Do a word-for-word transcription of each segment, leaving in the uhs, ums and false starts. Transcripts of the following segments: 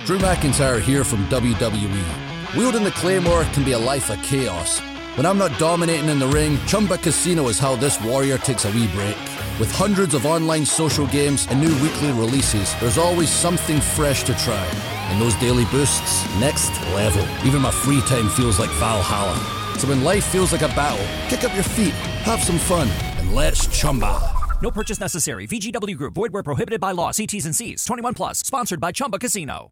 Drew McIntyre here from W W E. Wielding the Claymore can be a life of chaos. When I'm not dominating in the ring, Chumba Casino is how this warrior takes a wee break. With hundreds of online social games and new weekly releases, there's always something fresh to try. And those daily boosts, next level. Even my free time feels like Valhalla. So when life feels like a battle, kick up your feet, have some fun, and let's Chumba. No purchase necessary. V G W Group. Void where prohibited by law. See T's and C's. twenty-one plus. Sponsored by Chumba Casino.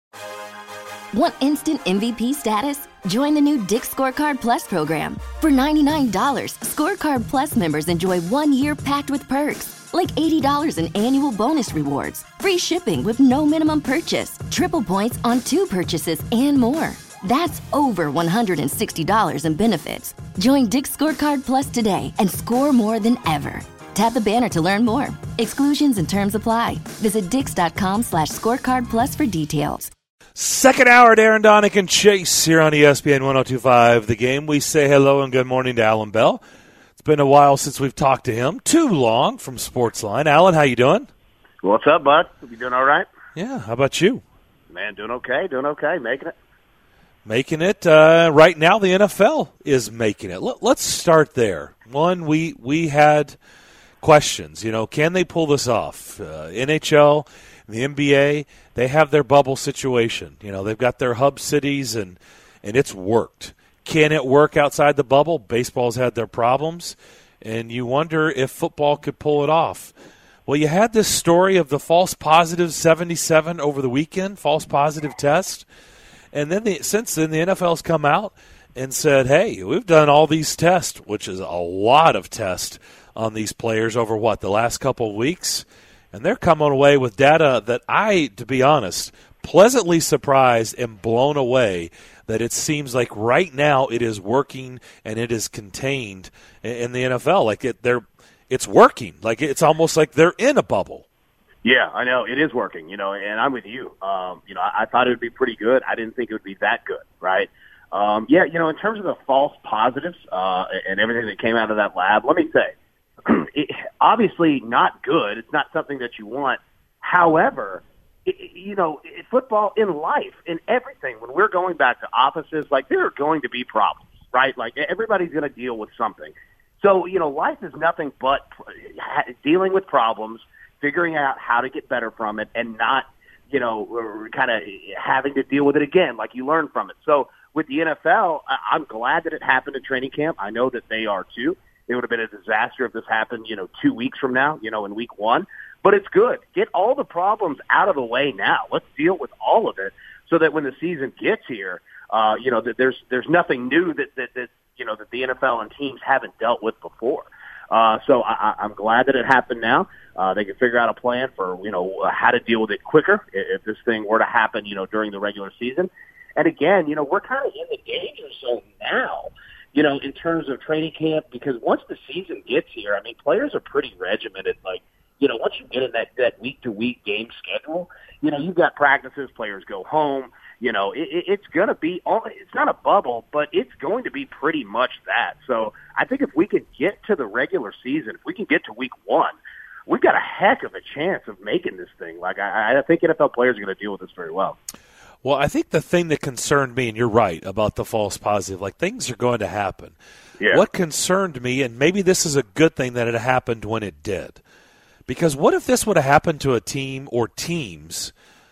Want instant M V P status? Join the new Dick's Scorecard Plus program. For ninety-nine dollars, Scorecard Plus members enjoy one year packed with perks, like eighty dollars in annual bonus rewards, free shipping with no minimum purchase, triple points on two purchases, and more. That's over one hundred sixty dollars in benefits. Join Dick's Scorecard Plus today and score more than ever. Tap the banner to learn more. Exclusions and terms apply. Visit dix.com slash scorecard plus for details. Second hour, Darren Donick and Chase here on E S P N one oh two point five. The Game. We say hello and good morning to Alan Bell. It's been a while since we've talked to him. Too long from Sportsline. Alan, how you doing? What's up, bud? You doing all right? Yeah, how about you? Man, doing okay, doing okay, making it. Making it. Uh, right now, the N F L is making it. Let, let's start there. One, we, we had questions. You know, can they pull this off? Uh, N H L, the N B A, they have their bubble situation. You know, they've got their hub cities, and, and it's worked. Can it work outside the bubble? Baseball's had their problems, and you wonder if football could pull it off. Well, you had this story of the false positive seventy-seven over the weekend, false positive test, and then the, since then the N F L's come out and said, hey, we've done all these tests, which is a lot of tests on these players over, what, the last couple of weeks? And they're coming away with data that I, to be honest, pleasantly surprised and blown away that it seems like right now it is working and it is contained in the N F L. Like it, they're, it's working. Like it's almost like they're in a bubble. Yeah, I know. It is working, you know, and I'm with you. Um, you know, I, I thought it would be pretty good. I didn't think it would be that good, right? Um, yeah, you know, in terms of the false positives uh, and everything that came out of that lab, let me say, it, obviously not good. It's not something that you want. However, it, you know, in football, in life, in everything, when we're going back to offices, like there are going to be problems, right? Like everybody's going to deal with something. So, you know, life is nothing but dealing with problems, figuring out how to get better from it, and not, you know, kind of having to deal with it again, like you learn from it. So with the N F L, I'm glad that it happened in training camp. I know that they are too. It would have been a disaster if this happened, you know, two weeks from now, you know, in week one. But it's good. Get all the problems out of the way now. Let's deal with all of it so that when the season gets here, uh, you know, that there's there's nothing new that, that, that, you know, that the N F L and teams haven't dealt with before. Uh, so I, I'm glad that it happened now. Uh, they can figure out a plan for, you know, how to deal with it quicker if this thing were to happen, you know, during the regular season. And again, you know, we're kind of in the danger zone now, you know, in terms of training camp, because once the season gets here, I mean, players are pretty regimented. Like, you know, once you get in that, that week-to-week game schedule, you know, you've got practices, players go home. You know, it, it's going to be – it's not a bubble, but it's going to be pretty much that. So I think if we can get to the regular season, if we can get to week one, we've got a heck of a chance of making this thing. Like, I, I think N F L players are going to deal with this very well. Well, I think the thing that concerned me, and you're right about the false positive, like things are going to happen. Yeah. What concerned me, and maybe this is a good thing that it happened when it did, because what if this would have happened to a team or teams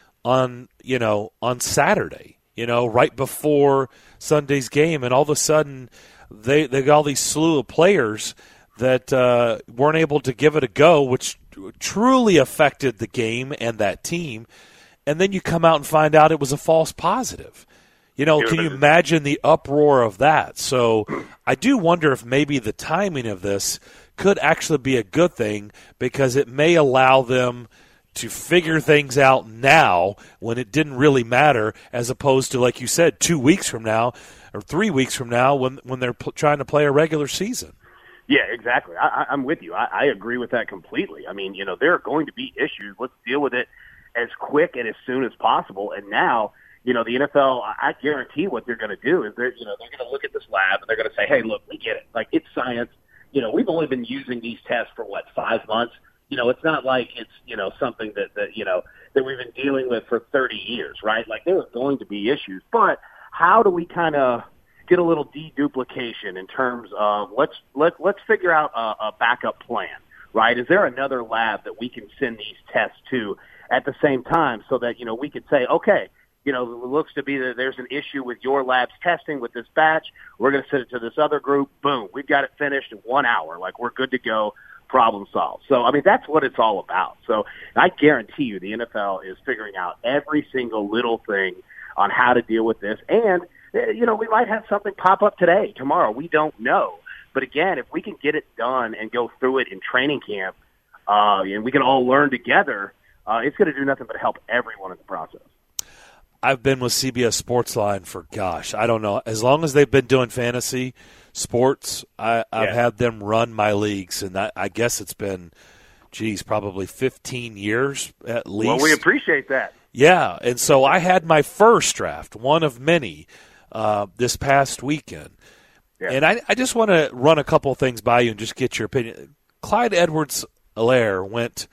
on, you know, on Saturday, you know, right before Sunday's game, and all of a sudden they they got all these slew of players that uh, weren't able to give it a go, which truly affected the game and that team. And then you come out and find out it was a false positive. You know, can you imagine the uproar of that? So I do wonder if maybe the timing of this could actually be a good thing, because it may allow them to figure things out now when it didn't really matter, as opposed to, like you said, two weeks from now or three weeks from now when when they're p- trying to play a regular season. Yeah, exactly. I, I'm with you. I, I agree with that completely. I mean, you know, there are going to be issues. Let's deal with it as quick and as soon as possible. And now, you know, the N F L, I guarantee what they're going to do is they're, you know, they're going to look at this lab and they're going to say, hey, look, we get it. Like, it's science. You know, we've only been using these tests for, what, five months? You know, it's not like it's, you know, something that, that, you know, that we've been dealing with for thirty years, right? Like there are going to be issues, but how do we kind of get a little deduplication in terms of let's let let's figure out a, a backup plan, right? Is there another lab that we can send these tests to at the same time so that, you know, we could say, okay, you know, it looks to be that there's an issue with your lab's testing with this batch. We're going to send it to this other group. Boom, we've got it finished in one hour. Like we're good to go. Problem solved. So, I mean, that's what it's all about. So I guarantee you the N F L is figuring out every single little thing on how to deal with this. And, you know, we might have something pop up today, tomorrow. We don't know. But, again, if we can get it done and go through it in training camp uh, and we can all learn together, uh, it's going to do nothing but help everyone in the process. I've been with C B S Sportsline for, gosh, I don't know, as long as they've been doing fantasy sports, I, I've yeah. had them run my leagues, and I, I guess it's been, geez, probably fifteen years at least. Well, we appreciate that. Yeah, and so I had my first draft, one of many, uh, this past weekend. Yeah. And I, I just want to run a couple things by you and just get your opinion. Clyde Edwards-Helaire went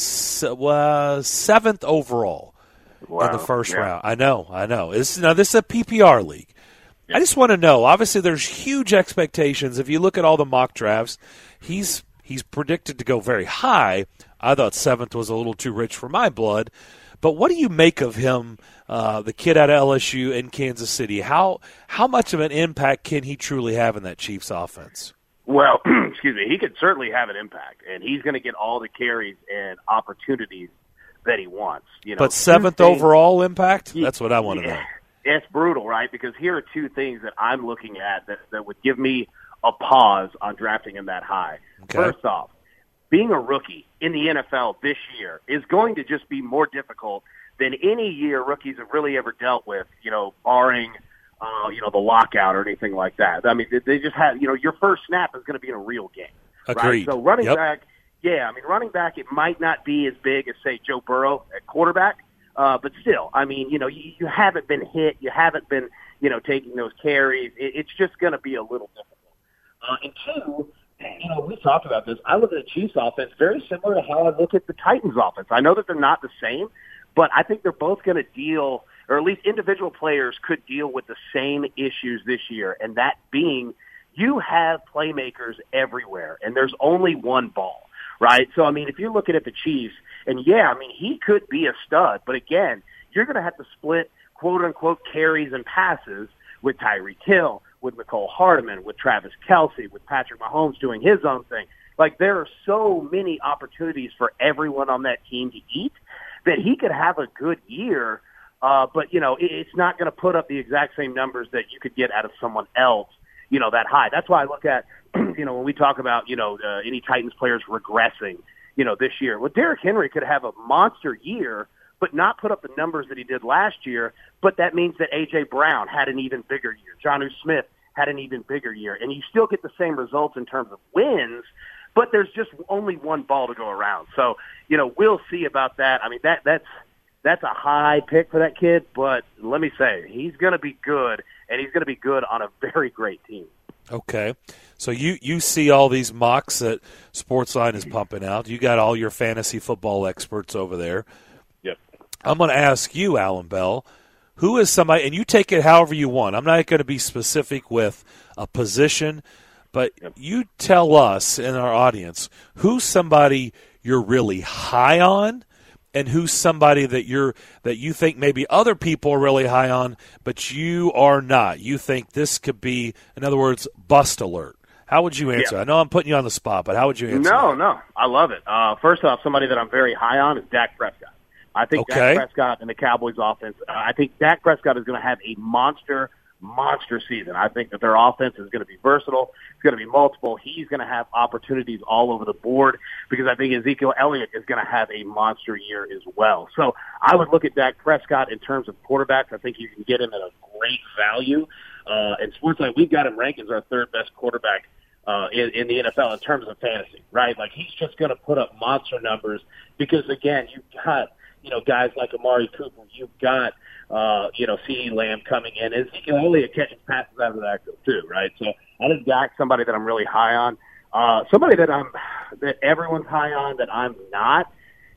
uh, seventh overall. Wow. In the first yeah. round. I know, I know. This, now, this is a P P R league. Yeah. I just want to know, obviously there's huge expectations. If you look at all the mock drafts, he's he's predicted to go very high. I thought seventh was a little too rich for my blood. But what do you make of him, uh, the kid out of L S U in Kansas City? How how much of an impact can he truly have in that Chiefs offense? Well, excuse me, he could certainly have an impact, and he's going to get all the carries and opportunities that he wants. You know, but seventh things, overall impact? That's what I want to yeah, know. It's brutal, right? Because here are two things that I'm looking at that, that would give me a pause on drafting him that high. Okay. First off, being a rookie in the N F L this year is going to just be more difficult than any year rookies have really ever dealt with, you know, barring, uh, you know, the lockout or anything like that. I mean, they just have, you know, your first snap is going to be in a real game. Agreed. Right? So running yep. back, yeah, I mean, running back, it might not be as big as, say, Joe Burrow at quarterback, uh, but still, I mean, you know, you, you haven't been hit. You haven't been, you know, taking those carries. It, it's just going to be a little difficult. Uh, and two, you know, we talked about this. I look at the Chiefs offense very similar to how I look at the Titans offense. I know that they're not the same, but I think they're both going to deal, or at least individual players could deal with the same issues this year, and that being you have playmakers everywhere, and there's only one ball. Right? So, I mean, if you're looking at the Chiefs, and yeah, I mean, he could be a stud, but again, you're going to have to split quote-unquote carries and passes with Tyreek Hill, with Mecole Hardman, with Travis Kelce, with Patrick Mahomes doing his own thing. Like, there are so many opportunities for everyone on that team to eat that he could have a good year, uh, but, you know, it's not going to put up the exact same numbers that you could get out of someone else, you know, that high. That's why I look at, you know, when we talk about, you know, uh, any Titans players regressing, you know, this year. Well, Derrick Henry could have a monster year, but not put up the numbers that he did last year. But that means that A J. Brown had an even bigger year. Jonnu Smith had an even bigger year. And you still get the same results in terms of wins, but there's just only one ball to go around. So, you know, we'll see about that. I mean, that that's that's a high pick for that kid, but let me say, he's going to be good, and he's going to be good on a very great team. Okay. So you, you see all these mocks that Sportsline is pumping out. You got all your fantasy football experts over there. Yep. I'm going to ask you, Alan Bell, who is somebody, and you take it however you want. I'm not going to be specific with a position, but yep. you tell us in our audience who's somebody you're really high on, and who's somebody that you're that you think maybe other people are really high on, but you are not. You think this could be, in other words, bust alert. How would you answer? Yeah. I know I'm putting you on the spot, but how would you answer? No, that? no, I love it. Uh, first off, somebody that I'm very high on is Dak Prescott. I think okay. Dak Prescott and the Cowboys offense. Uh, I think Dak Prescott is going to have a monster. monster season. I think that their offense is going to be versatile. It's going to be multiple. He's going to have opportunities all over the board because I think Ezekiel Elliott is going to have a monster year as well. So I would look at Dak Prescott in terms of quarterbacks. I think you can get him at a great value. Uh, and Sportsline, we've got him ranked as our third best quarterback uh, in, in the N F L in terms of fantasy, right? Like he's just going to put up monster numbers because, again, you've got, you know, guys like Amari Cooper. You've got, uh, you know, CeeDee Lamb coming in. Ezekiel Elliott catching passes out of the backfield too, right? So I think Dak's somebody that I'm really high on. Uh, somebody that I'm, that everyone's high on that I'm not,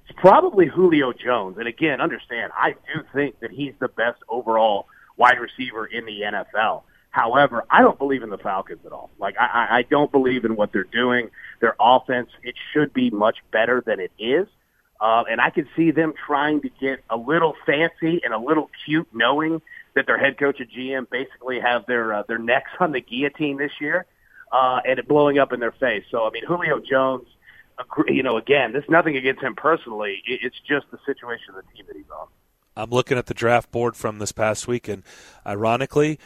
It's probably Julio Jones. And again, understand, I do think that he's the best overall wide receiver in the N F L. However, I don't believe in the Falcons at all. Like, I, I don't believe in what they're doing. Their offense, it should be much better than it is. Uh, and I could see them trying to get a little fancy and a little cute, knowing that their head coach and G M basically have their uh, their necks on the guillotine this year, uh, and it blowing up in their face. So, I mean, Julio Jones, you know, again, there's nothing against him personally. It's just the situation of the team that he's on. I'm looking at the draft board from this past week, and ironically,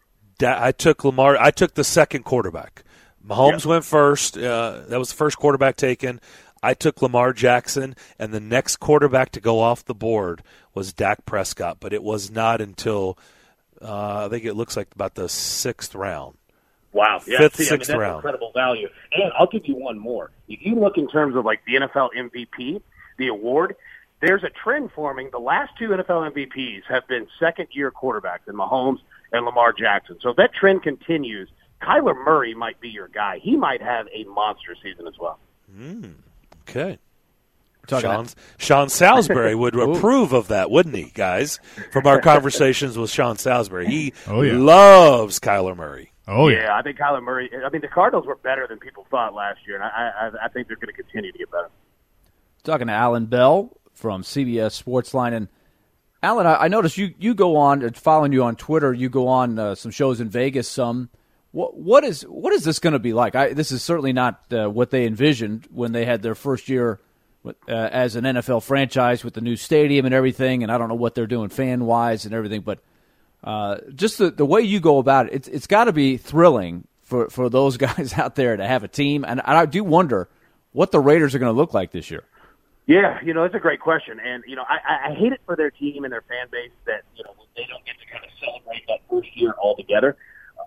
I took Lamar. I took the second quarterback. Mahomes yeah. went first. Uh, that was the first quarterback taken. I took Lamar Jackson, and the next quarterback to go off the board was Dak Prescott, but it was not until uh, I think it looks like about the sixth round. Wow. Yeah, Fifth, see, sixth I mean, that's round. Incredible value. And I'll give you one more. If you look in terms of like the N F L M V P, the award, there's a trend forming. The last two N F L M V Ps have been second-year quarterbacks in Mahomes and Lamar Jackson. So if that trend continues, Kyler Murray might be your guy. He might have a monster season as well. Mm. Okay. Sean, about- Sean Salisbury would approve of that, wouldn't he, guys? From our conversations with Sean Salisbury. He oh, yeah. loves Kyler Murray. Oh, yeah. Yeah, I think Kyler Murray – I mean, the Cardinals were better than people thought last year, and I, I, I think they're going to continue to get better. Talking to Alan Bell from C B S Sportsline. And, Alan, I, I noticed you, you go on – following you on Twitter, you go on uh, some shows in Vegas some – What what is what is this going to be like? I, this is certainly not uh, what they envisioned when they had their first year with, uh, as an N F L franchise with the new stadium and everything. And I don't know what they're doing fan wise and everything, but uh, just the, the way you go about it, it's it's got to be thrilling for, for those guys out there to have a team. And I do wonder what the Raiders are going to look like this year. Yeah, you know, that's a great question. And, you know, I, I hate it for their team and their fan base that, you know, they don't get to kind of celebrate that first year altogether.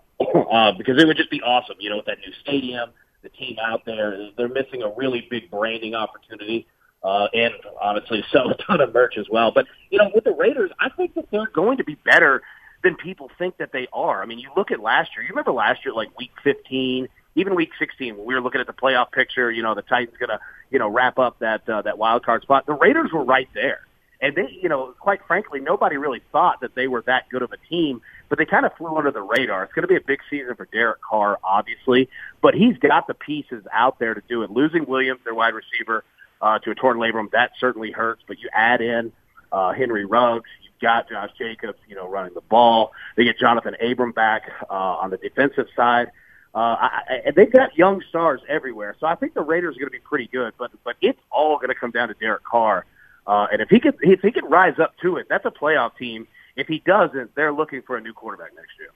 Uh, because it would just be awesome, you know, with that new stadium, the team out there. They're missing a really big branding opportunity, uh, and honestly, sell a ton of merch as well. But, you know, with the Raiders, I think that they're going to be better than people think that they are. I mean, you look at last year. You remember last year, like week fifteen, even week sixteen, when we were looking at the playoff picture, you know, the Titans going to, you know, wrap up that uh, that wild card spot. The Raiders were right there. And they, you know, quite frankly, nobody really thought that they were that good of a team, but they kind of flew under the radar. It's going to be a big season for Derek Carr, obviously, but he's got the pieces out there to do it. Losing Williams, their wide receiver, uh, to a torn labrum, that certainly hurts, but you add in uh, Henry Ruggs, you've got Josh Jacobs, you know, running the ball. They get Jonathan Abram back uh, on the defensive side. Uh, I, I, they've got young stars everywhere, so I think the Raiders are going to be pretty good, but but it's all going to come down to Derek Carr. Uh, and if he could, if he could rise up to it, that's a playoff team. If he doesn't, they're looking for a new quarterback next year.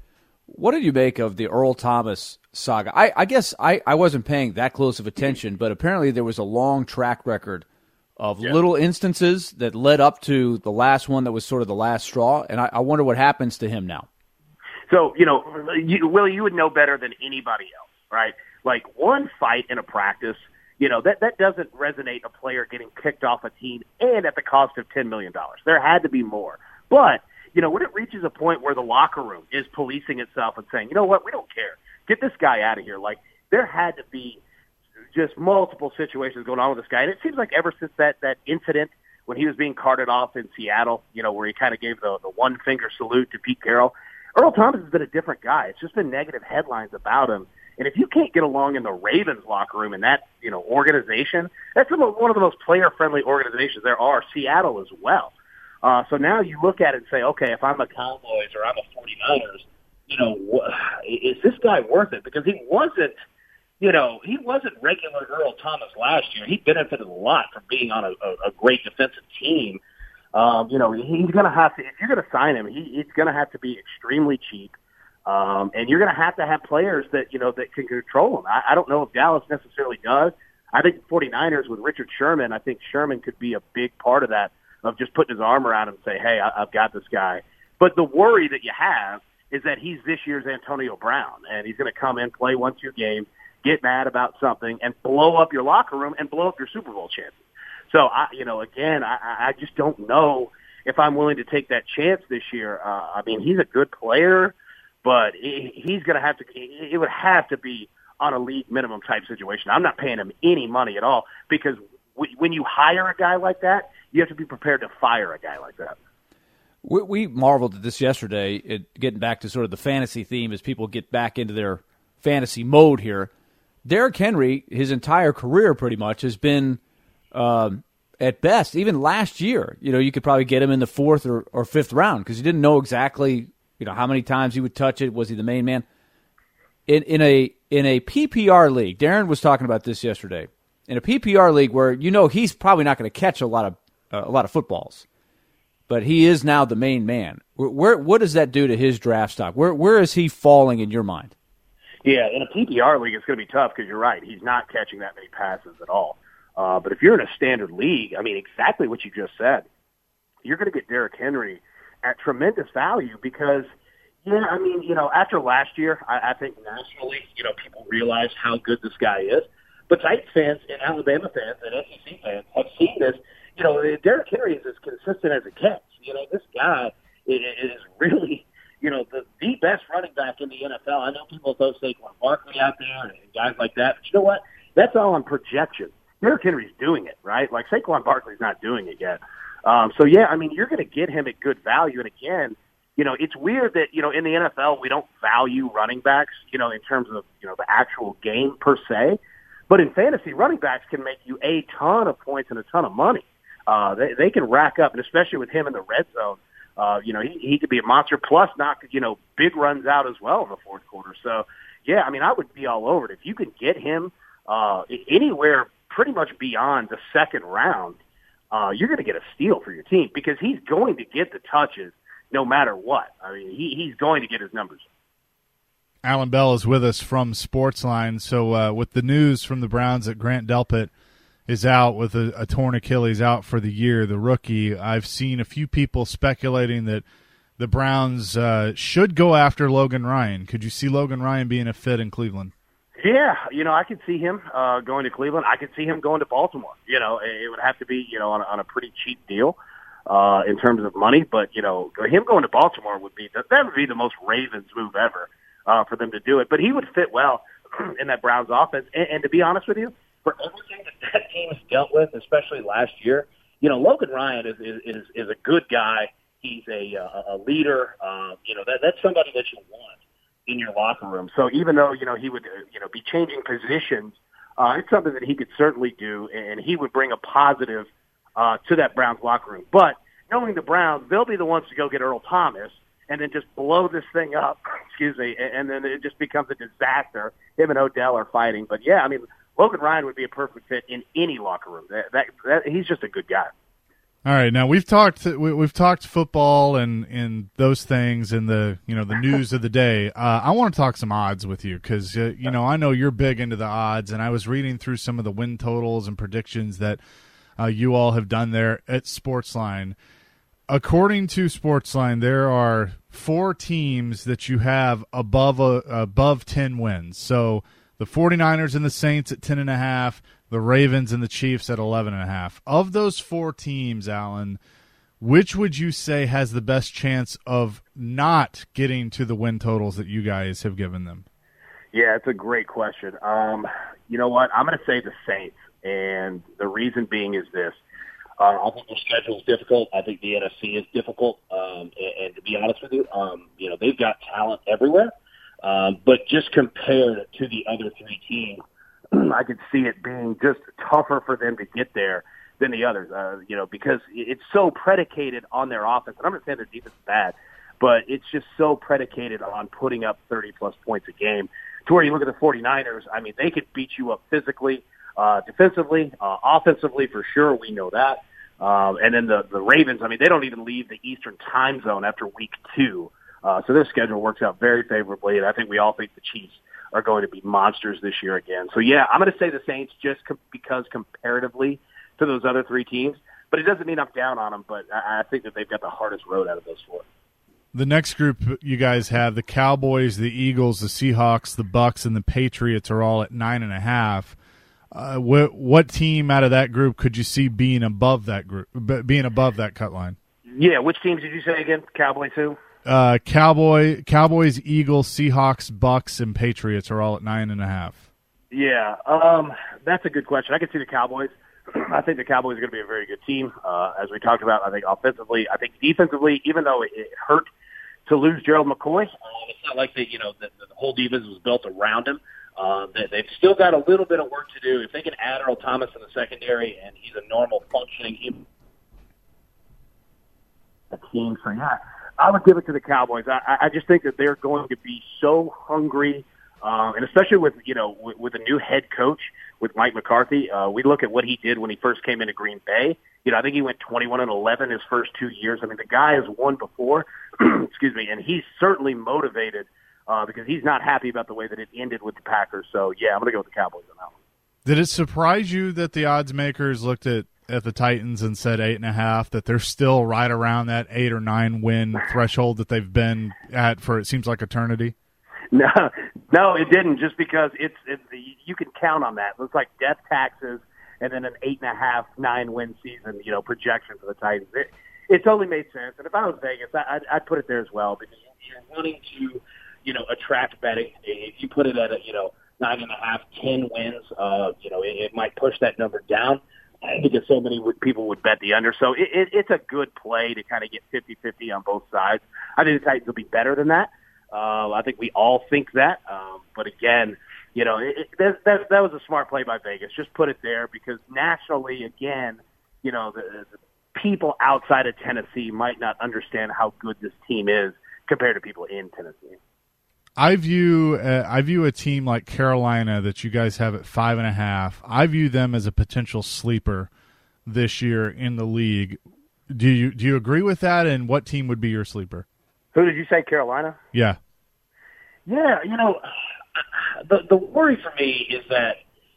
What did you make of the Earl Thomas saga? I, I guess I, I wasn't paying that close of attention, but apparently there was a long track record of yeah. little instances that led up to the last one that was sort of the last straw. And I, I wonder what happens to him now. So, you know, you, Willie, you would know better than anybody else, right? Like one fight in a practice, you know, that, that doesn't resonate a player getting kicked off a team and at the cost of ten million dollars. There had to be more. But, you know, when it reaches a point where the locker room is policing itself and saying, you know what, we don't care. Get this guy out of here. Like, there had to be just multiple situations going on with this guy. And it seems like ever since that, that incident when he was being carted off in Seattle, you know, where he kind of gave the, the one-finger salute to Pete Carroll, Earl Thomas has been a different guy. It's just been negative headlines about him. And if you can't get along in the Ravens locker room in that, you know, organization, that's one of the most player-friendly organizations there are, Seattle as well. Uh, so now you look at it and say, okay, if I'm a Cowboys or I'm a forty-niners, you know, wh- is this guy worth it? Because he wasn't, you know, he wasn't regular Earl Thomas last year. He benefited a lot from being on a, a, a great defensive team. Um, you know, he's going to have to, if you're going to sign him, he, he's going to have to be extremely cheap. Um, and you're going to have to have players that, you know, that can control him. I, I don't know if Dallas necessarily does. I think the forty-niners with Richard Sherman, I think Sherman could be a big part of that, of just putting his arm around him and say, hey, I, I've got this guy. But the worry that you have is that he's this year's Antonio Brown, and he's going to come in, play one, two games, get mad about something, and blow up your locker room and blow up your Super Bowl chances. So, I, you know, again, I, I just don't know if I'm willing to take that chance this year. Uh, I mean, he's a good player, but he's going to have to – it would have to be on a league minimum type situation. I'm not paying him any money at all because w- when you hire a guy like that, you have to be prepared to fire a guy like that. We, we marveled at this yesterday, it, getting back to sort of the fantasy theme as people get back into their fantasy mode here. Derrick Henry, his entire career pretty much, has been um, at best, even last year, you know, you could probably get him in the fourth or, or fifth round because you didn't know exactly, you know, how many times he would touch it. Was he the main man? In in a in a P P R league, Darren was talking about this yesterday. In a P P R league where you know he's probably not going to catch a lot of uh, a lot of footballs, but he is now the main man. Where, where what does that do to his draft stock? Where where is he falling in your mind? Yeah, in a P P R league, it's going to be tough because you're right. He's not catching that many passes at all. Uh, but if you're in a standard league, I mean, exactly what you just said, you're going to get Derrick Henry at tremendous value because, yeah, I mean, you know, after last year, I, I think nationally, you know, people realize how good this guy is. But Titans fans and Alabama fans and S E C fans have seen this. You know, Derrick Henry is as consistent as it gets. You know, this guy is, is really, you know, the, the best running back in the N F L. I know people throw Saquon Barkley out there and guys like that, but you know what? That's all on projection. Derrick Henry's doing it, right? Like Saquon Barkley's not doing it yet. Um, so, yeah, I mean, you're going to get him at good value. And, again, you know, it's weird that, you know, in the N F L we don't value running backs, you know, in terms of, you know, the actual game per se. But in fantasy, running backs can make you a ton of points and a ton of money. Uh, they, they can rack up, and especially with him in the red zone, uh, you know, he, he could be a monster, plus knock, you know, big runs out as well in the fourth quarter. So, yeah, I mean, I would be all over it. If you could get him uh, anywhere pretty much beyond the second round, uh, you're going to get a steal for your team because he's going to get the touches no matter what. I mean, he, he's going to get his numbers. Alan Bell is with us from Sportsline. So uh, with the news from the Browns that Grant Delpit is out with a, a torn Achilles out for the year, the rookie, I've seen a few people speculating that the Browns uh, should go after Logan Ryan. Could you see Logan Ryan being a fit in Cleveland? Yeah, you know, I could see him uh, going to Cleveland. I could see him going to Baltimore. You know, it would have to be, you know, on a, on a pretty cheap deal uh, in terms of money. But, you know, him going to Baltimore would be, that would be the most Ravens move ever uh, for them to do it. But he would fit well in that Browns offense. And, and to be honest with you, for everything that that team has dealt with, especially last year, you know, Logan Ryan is is, is, is a good guy. He's a, a leader. Uh, you know, that that's somebody that you want in your locker room. So even though, you know, he would, you know, be changing positions, uh, it's something that he could certainly do, and he would bring a positive uh, to that Browns locker room. But knowing the Browns, they'll be the ones to go get Earl Thomas and then just blow this thing up, excuse me, and then it just becomes a disaster. Him and Odell are fighting. But, yeah, I mean, Logan Ryan would be a perfect fit in any locker room. That, that, that he's just a good guy. All right, now we've talked we, we've talked football and, and those things and the you know the news of the day. Uh, I want to talk some odds with you because uh, you know I know you're big into the odds, and I was reading through some of the win totals and predictions that uh, you all have done there at Sportsline. According to Sportsline, there are four teams that you have above a, above ten wins. So the 49ers and the Saints at ten and a half. The Ravens and the Chiefs at eleven and a half. Of those four teams, Alan, which would you say has the best chance of not getting to the win totals that you guys have given them? Yeah, it's a great question. Um, you know what? I'm going to say the Saints, and the reason being is this. Uh, I think their schedule is difficult. I think the N F C is difficult. Um, and, and to be honest with you, um, you know, they've got talent everywhere. Um, but just compared to the other three teams, I could see it being just tougher for them to get there than the others, uh, you know, because it's so predicated on their offense. And I'm not saying their defense is bad, but it's just so predicated on putting up thirty-plus points a game to where you look at the 49ers, I mean, they could beat you up physically, uh, defensively, uh, offensively for sure. We know that. Um, and then the, the Ravens, I mean, they don't even leave the Eastern time zone after week two. Uh, so their schedule works out very favorably, and I think we all think the Chiefs are going to be monsters this year again. So, yeah, I'm going to say the Saints just com- because comparatively to those other three teams. But it doesn't mean I'm down on them, but I, I think that they've got the hardest road out of those four. The next group you guys have, the Cowboys, the Eagles, the Seahawks, the Bucks, and the Patriots are all at nine and a half. Uh, what, what team out of that group could you see being above that group, being above that cut line? Yeah, which teams did you say again? Cowboys who? Uh, Cowboy, Cowboys, Eagles, Seahawks, Bucks, and Patriots are all at nine and a half. Yeah, um, that's a good question. I can see the Cowboys I think the Cowboys are going to be a very good team. Uh, as we talked about, I think offensively, I think defensively, even though it, it hurt to lose Gerald McCoy, uh, it's not like the, you know, the, the whole defense was built around him. Uh, they, they've still got a little bit of work to do. If they can add Earl Thomas in the secondary and he's a normal functioning team, so yeah, I would give it to the Cowboys. I, I just think that they're going to be so hungry, um, and especially with, you know, with, with a new head coach, with Mike McCarthy. Uh, we look at what he did when he first came into Green Bay. You know, I think he went twenty-one and eleven his first two years. I mean, the guy has won before, excuse me, and he's certainly motivated uh, because he's not happy about the way that it ended with the Packers. So, yeah, I'm going to go with the Cowboys on that one. Did it surprise you that the odds makers looked at, at the Titans and said eight and a half, that they're still right around that eight or nine win threshold that they've been at for, it seems like, eternity? No, no, it didn't. Just because it's, it's you can count on that. It's like death taxes, and then an eight and a half, nine win season, you know, projection for the Titans. It, it totally made sense. And if I was Vegas, I, I'd, I'd put it there as well because you're wanting to, you know, attract betting. If you put it at a, you know, nine and a half, ten wins, uh, you know, it, it might push that number down. I think so many would, people would bet the under. So it, it, it's a good play to kind of get fifty-fifty on both sides. I think the Titans will be better than that. Uh, I think we all think that. Um, but again, you know, it, it, that, that, that was a smart play by Vegas. Just put it there because nationally, again, you know, the, the people outside of Tennessee might not understand how good this team is compared to people in Tennessee. I view uh, I view a team like Carolina that you guys have at five and a half. I view them as a potential sleeper this year in the league. Do you do you agree with that? And what team would be your sleeper? Who did you say, Carolina? Yeah. Yeah, you know, the the worry for me is that,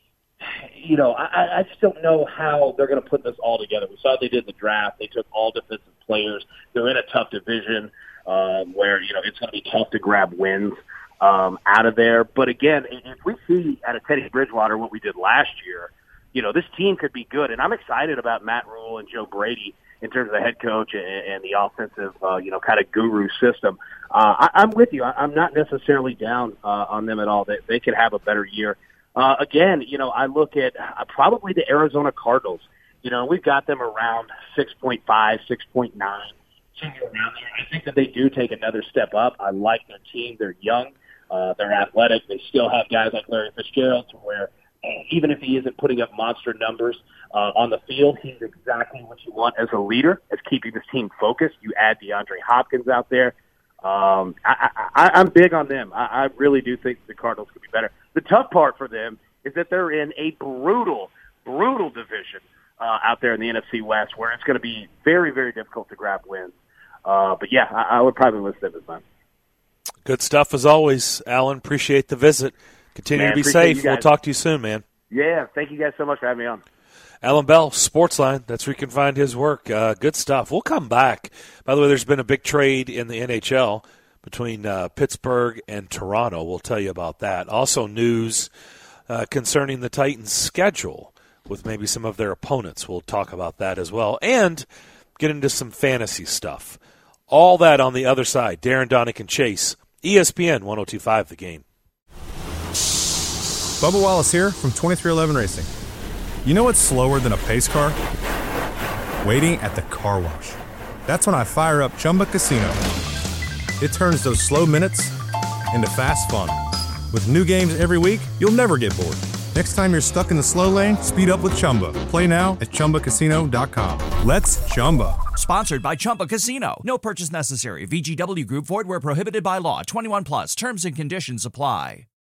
you know, I, I just don't know how they're going to put this all together. We saw they did the draft. They took all defensive players. They're in a tough division uh, where, you know, it's going to be tough to grab wins um, out of there. But, again, if we see out of Teddy Bridgewater what we did last year, you know, this team could be good. And I'm excited about Matt Rule and Joe Brady in terms of the head coach and, and the offensive, uh, you know, kind of guru system. Uh, I, I'm with you. I, I'm not necessarily down uh, on them at all. They, they could have a better year. Uh, again, you know, I look at uh, probably the Arizona Cardinals. You know, we've got them around six point five, six point nine, somewhere around there. I think that they do take another step up. I like their team. They're young. Uh, they're athletic. They still have guys like Larry Fitzgerald to where even if he isn't putting up monster numbers uh, on the field, he's exactly what you want as a leader, as keeping this team focused. You add DeAndre Hopkins out there. Um, I, I, I'm big on them. I, I really do think the Cardinals could be better. The tough part for them is that they're in a brutal, brutal division uh, out there in the N F C West where it's going to be very, very difficult to grab wins. Uh, but, yeah, I, I would probably list them as mine. Good stuff as always, Alan. Appreciate the visit. Continue man, to be safe. We'll talk to you soon, man. Yeah, thank you guys so much for having me on. Alan Bell, Sportsline. That's where you can find his work. Uh, good stuff. We'll come back. By the way, there's been a big trade in the N H L between uh, Pittsburgh and Toronto. We'll tell you about that. Also news uh, concerning the Titans' schedule with maybe some of their opponents. We'll talk about that as well. And get into some fantasy stuff. All that on the other side. Darren Donick and Chase, E S P N one oh two point five The Game. Bubba Wallace here from twenty-three eleven Racing. You know what's slower than a pace car? Waiting at the car wash. That's when I fire up Chumba Casino. It turns those slow minutes into fast fun. With new games every week, you'll never get bored. Next time you're stuck in the slow lane, speed up with Chumba. Play now at Chumba Casino dot com. Let's Chumba. Sponsored by Chumba Casino. No purchase necessary. V G W Group. Void where prohibited by law. twenty-one plus. Terms and conditions apply.